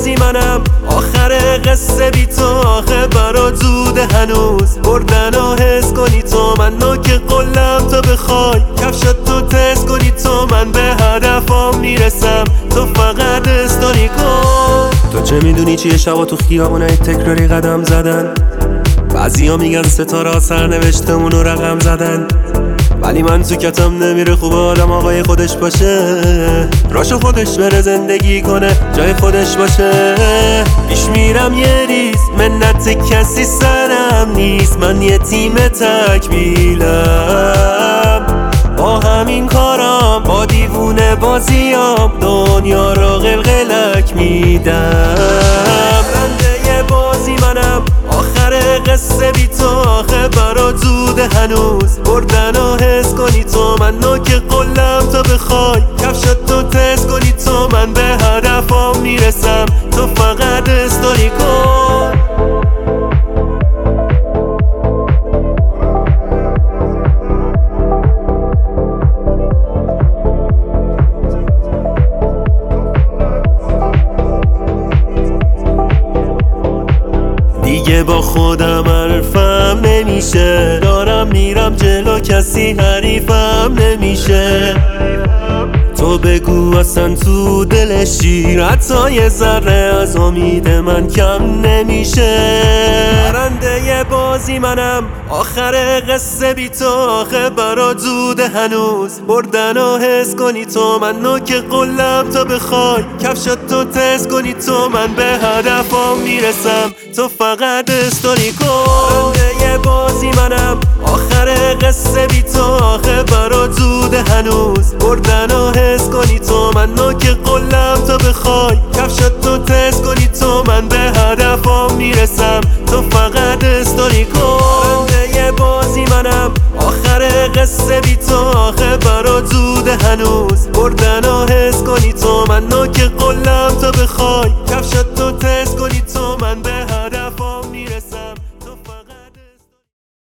بازی منم، آخر قصه بی تو آخه برات زوده هنوز. بردن و حس کنی تو منو که قلم تو بخوای، کفشت تو تست کنی تو من به هدفم میرسم، تو فقط استوری کن. تو چه میدونی چیه شبا تو خیابونای تکراری قدم زدن، بعضیا میگن ستاره سرنوشتمونو رقم زدن، ولی من تو کتم نمیره خوب آدم آقای خودش باشه، راشو خودش بره زندگی کنه جای خودش باشه. پیش میرم یه ریز منت کسی سرم نیست، من یه تیم تکمیلم، با همین کارم با دیوونه بازیام دنیا رو قلقلک میدم. رنده بازی منم، آخر قصه بی تو آخه برات زوده هنوز. بردن و حس کنی تو منو که قلم تو بخوای، کفشت تو تست کنی تو من به هدفم میرسم، تو فقط استوری کن. دیگه با خودم حرفم نمیشه، دارم میرم جلو کسی حریفم نمیشه. تو بگو اصلا تو دلش چی، حتی یه ذره از امید من کم نمیشه. برنده بازی منم، آخر قصه بی تو آخه برات زوده هنوز. بردن و حس کنی تو منو که قلم تو بخوای، کفشت تو تست کنی تو من به هدفم میرسم، تو فقط استوری کن. برنده بازی منم، آخر قصه بی تو آخه برات زوده هنوز. بردن و حس کنی تو منو که قلم تو بخوای، کفشت تو تست کنی تو من به هدفم میرسم، تو فقط استوری کن. برنده بازی منم، آخر قصه بی تو آخه برات زوده هنوز. بردن و حس کنی تو منو که قلم تو بخوای،